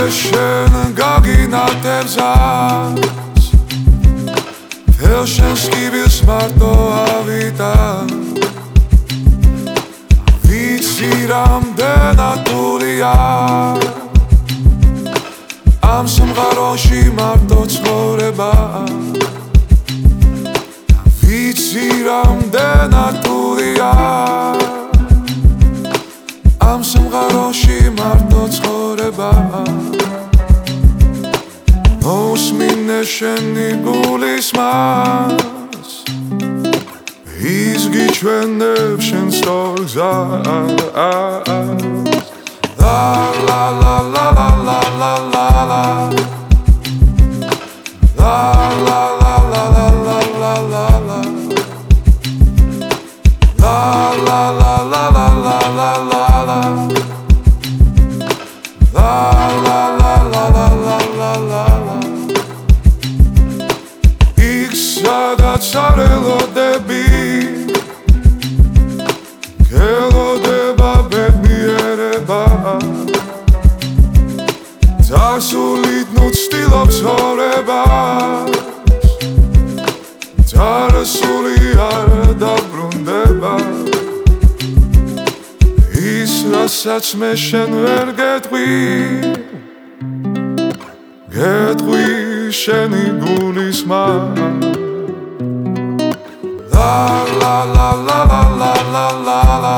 შენ გაგინათებს თელ შენს კიბილს მარტო ავიტან ვიცი რამდენად თულია ამ სამყაროში მარტო ცხოვრება ვიცი რამდენად თულია ამ სამყაროში მარტო ცხოვრება მოსმინე შენი გულის მას ის გიჩვენებს შენ სწორ გზას La la la la la la la la la La la la la la la la la la La la la la la la la la la La la la la la la la la la იქ სადაც არ ელოდები გელოდება ბედნიერება ძარსულით ნუ ცდილობ ცხოვრებას ძარსული არ დაბრუნდება ის რასაც მე შენ ვერ გეტყვი გეტყვი შენი გულის მას La la la la la la la la la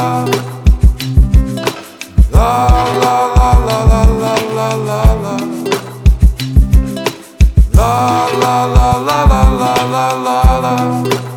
La la la la la la la la la La la la la la la la la la